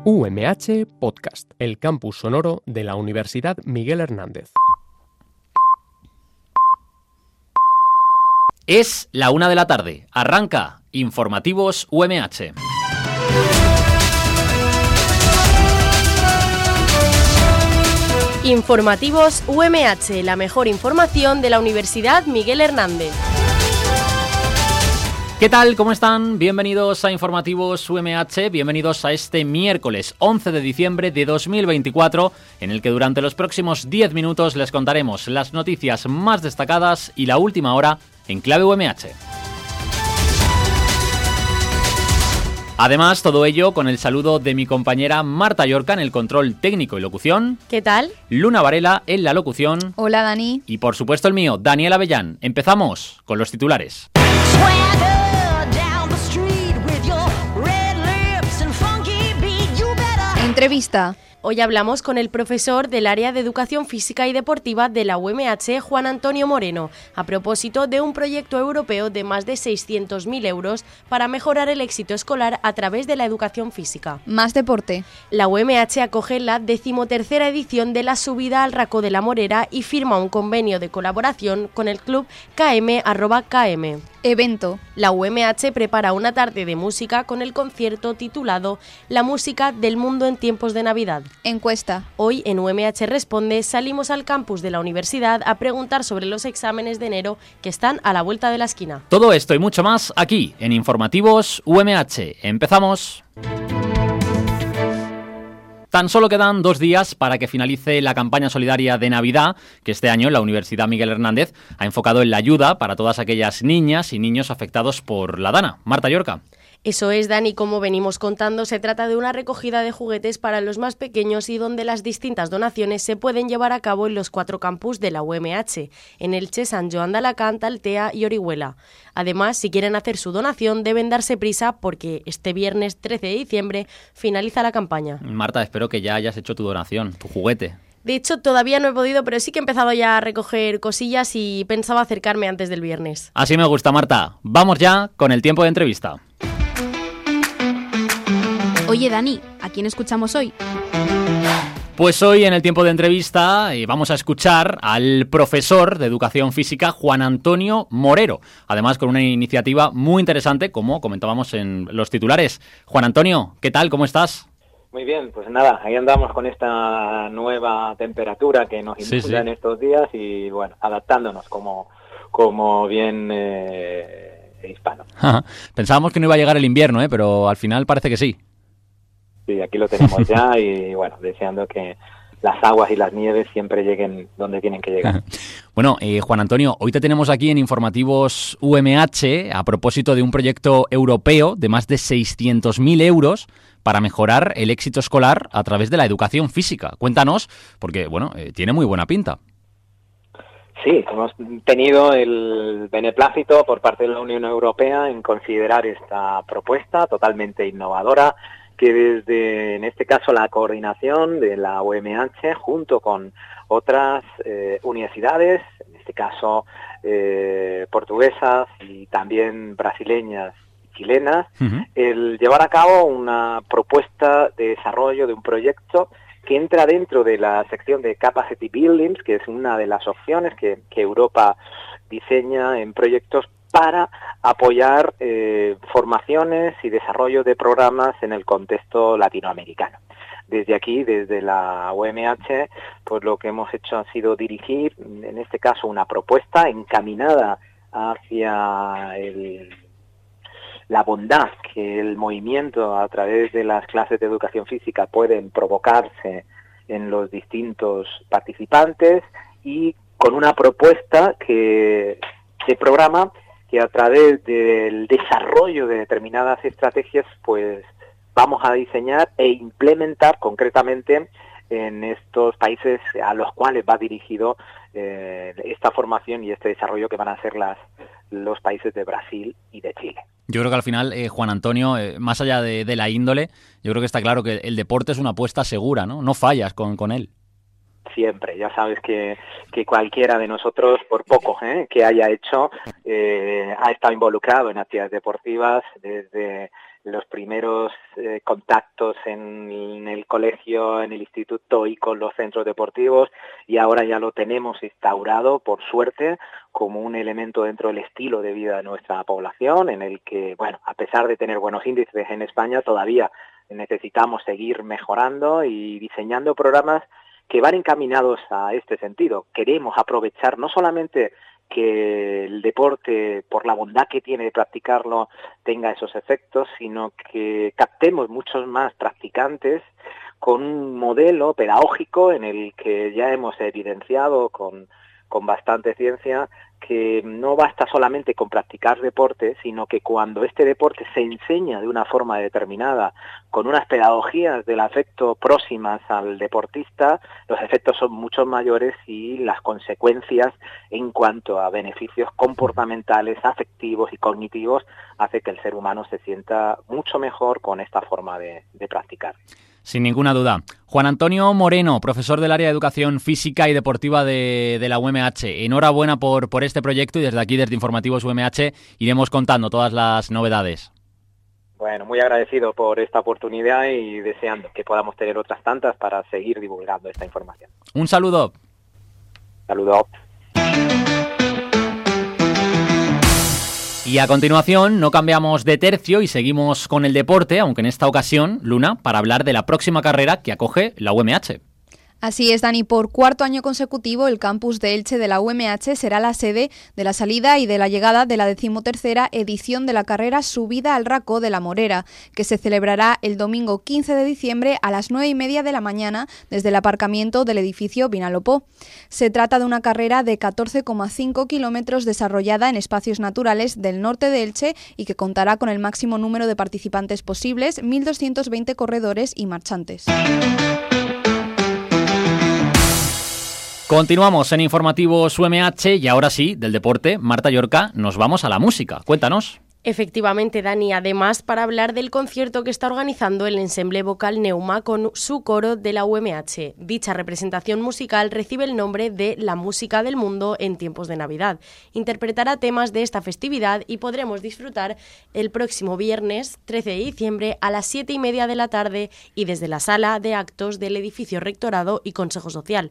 UMH Podcast, el campus sonoro de la Universidad Miguel Hernández. Es la 1 de la tarde. Arranca Informativos UMH. Informativos UMH, la mejor información de la Universidad Miguel Hernández. ¿Qué tal? ¿Cómo están? Bienvenidos a Informativos UMH, bienvenidos a este miércoles 11 de diciembre de 2024, en el que durante los próximos 10 minutos les contaremos las noticias más destacadas y la última hora en clave UMH. Además, todo ello con el saludo de mi compañera Marta Llorca en el control técnico y locución. ¿Qué tal? Luna Varela en la locución. Hola, Dani. Y por supuesto el mío, Daniel Avellán. Empezamos con los titulares. Entrevista. Hoy hablamos con el profesor del área de Educación Física y Deportiva de la UMH, Juan Antonio Moreno, a propósito de un proyecto europeo de más de 600.000 euros para mejorar el éxito escolar a través de la educación física. Más deporte. La UMH acoge la 13ª edición de la subida al Racó de la Morera y firma un convenio de colaboración con el club KM@KM. Evento. La UMH prepara una tarde de música con el concierto titulado La música del mundo en tiempos de Navidad. Encuesta. Hoy en UMH Responde salimos al campus de la universidad a preguntar sobre los exámenes de enero que están a la vuelta de la esquina. Todo esto y mucho más aquí en Informativos UMH. Empezamos. Tan solo quedan 2 días para que finalice la campaña solidaria de Navidad, que este año la Universidad Miguel Hernández ha enfocado en la ayuda para todas aquellas niñas y niños afectados por la DANA. Marta Llorca. Eso es, Dani, como venimos contando, se trata de una recogida de juguetes para los más pequeños y donde las distintas donaciones se pueden llevar a cabo en los 4 campus de la UMH, en Elche, San Joan de Alacant, Altea y Orihuela. Además, si quieren hacer su donación, deben darse prisa porque este viernes 13 de diciembre finaliza la campaña. Marta, espero que ya hayas hecho tu donación, tu juguete. De hecho, todavía no he podido, pero sí que he empezado ya a recoger cosillas y pensaba acercarme antes del viernes. Así me gusta, Marta. Vamos ya con el tiempo de entrevista. Oye, Dani, ¿a quién escuchamos hoy? Pues hoy en el tiempo de entrevista vamos a escuchar al profesor de Educación Física Juan Antonio Moreno, además con una iniciativa muy interesante, como comentábamos en los titulares. Juan Antonio, ¿qué tal? ¿Cómo estás? Muy bien, pues nada, ahí andamos con esta nueva temperatura que nos inunda en estos días y bueno, adaptándonos como bien hispano. Pensábamos que no iba a llegar el invierno, pero al final parece que sí. Sí, aquí lo tenemos ya y bueno, deseando que las aguas y las nieves siempre lleguen donde tienen que llegar. Bueno, Juan Antonio, hoy te tenemos aquí en Informativos UMH a propósito de un proyecto europeo de más de 600.000 euros para mejorar el éxito escolar a través de la educación física. Cuéntanos, porque bueno, tiene muy buena pinta. Sí, hemos tenido el beneplácito por parte de la Unión Europea en considerar esta propuesta totalmente innovadora, que desde, en este caso, la coordinación de la UMH junto con otras universidades, en este caso portuguesas y también brasileñas y chilenas, el llevar a cabo una propuesta de desarrollo de un proyecto que entra dentro de la sección de Capacity Buildings, que es una de las opciones que Europa diseña en proyectos para apoyar formaciones y desarrollo de programas en el contexto latinoamericano. Desde aquí, desde la UMH, pues lo que hemos hecho ha sido dirigir, en este caso, una propuesta encaminada hacia la bondad que el movimiento a través de las clases de educación física pueden provocarse en los distintos participantes y con una propuesta de programa que a través del desarrollo de determinadas estrategias pues vamos a diseñar e implementar concretamente en estos países a los cuales va dirigido esta formación y este desarrollo que van a ser los países de Brasil y de Chile. Yo creo que al final, Juan Antonio, más allá de la índole, yo creo que está claro que el deporte es una apuesta segura, ¿no? No fallas con él. Siempre, ya sabes que cualquiera de nosotros, por poco que haya hecho, ha estado involucrado en actividades deportivas desde los primeros contactos en el colegio, en el instituto y con los centros deportivos, y ahora ya lo tenemos instaurado, por suerte, como un elemento dentro del estilo de vida de nuestra población, en el que, bueno, a pesar de tener buenos índices en España, todavía necesitamos seguir mejorando y diseñando programas que van encaminados a este sentido. Queremos aprovechar no solamente que el deporte, por la bondad que tiene de practicarlo, tenga esos efectos, sino que captemos muchos más practicantes con un modelo pedagógico en el que ya hemos evidenciado con bastante ciencia que no basta solamente con practicar deporte, sino que cuando este deporte se enseña de una forma determinada, con unas pedagogías del afecto próximas al deportista, los efectos son mucho mayores y las consecuencias en cuanto a beneficios comportamentales, afectivos y cognitivos hace que el ser humano se sienta mucho mejor con esta forma de practicar. Sin ninguna duda. Juan Antonio Moreno, profesor del área de Educación Física y Deportiva de la UMH. Enhorabuena por este proyecto y desde aquí, desde Informativos UMH, iremos contando todas las novedades. Bueno, muy agradecido por esta oportunidad y deseando que podamos tener otras tantas para seguir divulgando esta información. Un saludo. Saludos. Y a continuación no cambiamos de tercio y seguimos con el deporte, aunque en esta ocasión, Luna, para hablar de la próxima carrera que acoge la UMH. Así es, Dani. Por cuarto año consecutivo, el campus de Elche de la UMH será la sede de la salida y de la llegada de la 13ª edición de la carrera Subida al Racó de la Morera, que se celebrará el domingo 15 de diciembre a las 9:30 de la mañana desde el aparcamiento del edificio Vinalopó. Se trata de una carrera de 14,5 kilómetros desarrollada en espacios naturales del norte de Elche y que contará con el máximo número de participantes posibles, 1.220 corredores y marchantes. Continuamos en Informativos UMH y ahora sí, del deporte, Marta Llorca, nos vamos a la música. Cuéntanos. Efectivamente, Dani, además para hablar del concierto que está organizando el ensemble vocal Neuma con su coro de la UMH. Dicha representación musical recibe el nombre de La Música del Mundo en tiempos de Navidad. Interpretará temas de esta festividad y podremos disfrutar el próximo viernes 13 de diciembre a las 7:30 de la tarde y desde la sala de actos del edificio Rectorado y Consejo Social.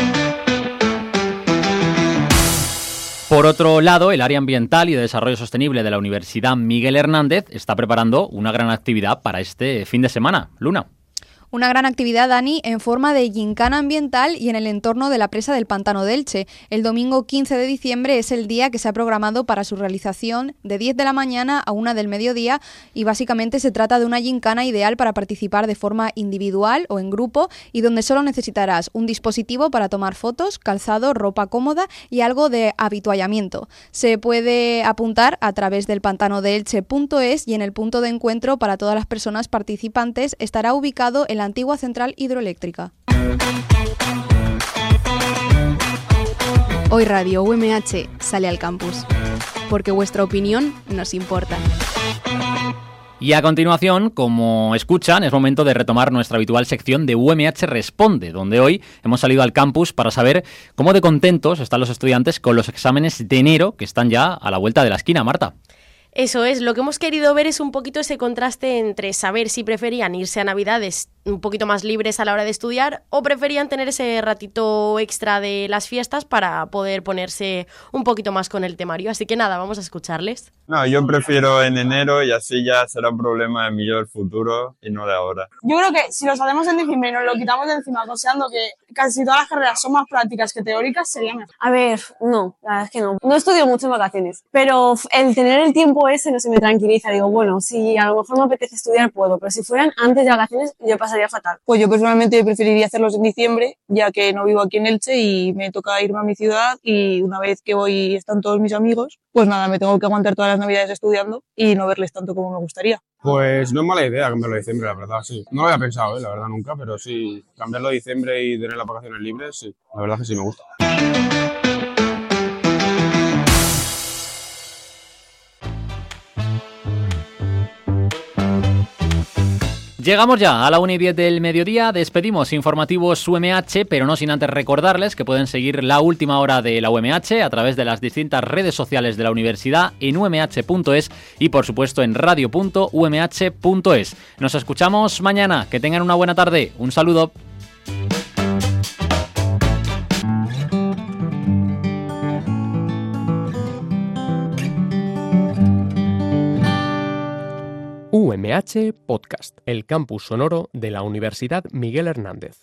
Por otro lado, el área ambiental y de desarrollo sostenible de la Universidad Miguel Hernández está preparando una gran actividad para este fin de semana. Luna. Una gran actividad, Dani, en forma de gincana ambiental y en el entorno de la presa del Pantano de Elche. El domingo 15 de diciembre es el día que se ha programado para su realización de 10 de la mañana a 1 del mediodía y básicamente se trata de una gincana ideal para participar de forma individual o en grupo y donde solo necesitarás un dispositivo para tomar fotos, calzado, ropa cómoda y algo de habituallamiento. Se puede apuntar a través del pantanodeelche.es y en el punto de encuentro para todas las personas participantes estará ubicado en la antigua central hidroeléctrica. Hoy Radio UMH sale al campus, porque vuestra opinión nos importa. Y a continuación, como escuchan, es momento de retomar nuestra habitual sección de UMH Responde, donde hoy hemos salido al campus para saber cómo de contentos están los estudiantes con los exámenes de enero que están ya a la vuelta de la esquina, Marta. Eso es, lo que hemos querido ver es un poquito ese contraste entre saber si preferían irse a Navidades un poquito más libres a la hora de estudiar o preferían tener ese ratito extra de las fiestas para poder ponerse un poquito más con el temario. Así que nada, vamos a escucharles. No, yo prefiero en enero y así ya será un problema de el futuro y no de ahora. Yo creo que si lo hacemos en diciembre y nos lo quitamos de encima, considerando que casi todas las carreras son más prácticas que teóricas, sería mejor. A ver, no, la verdad es que no. No estudio mucho en vacaciones, pero el tener el tiempo ese no se me tranquiliza. Digo, bueno, si a lo mejor me apetece estudiar puedo, pero si fueran antes de vacaciones yo pasaría fatal. Pues yo personalmente preferiría hacerlos en diciembre, ya que no vivo aquí en Elche y me toca irme a mi ciudad y una vez que voy y están todos mis amigos, pues nada, me tengo que aguantar todas las navidades estudiando y no verles tanto como me gustaría. Pues no es mala idea cambiarlo a diciembre, la verdad, sí. No lo había pensado, la verdad, nunca, pero sí, cambiarlo a diciembre y tener las vacaciones libres, sí. La verdad que sí me gusta. Llegamos ya a la 1:10 del mediodía, despedimos informativos UMH, pero no sin antes recordarles que pueden seguir la última hora de la UMH a través de las distintas redes sociales de la universidad en umh.es y por supuesto en radio.umh.es. Nos escuchamos mañana, que tengan una buena tarde, un saludo. UMH Podcast, el campus sonoro de la Universidad Miguel Hernández.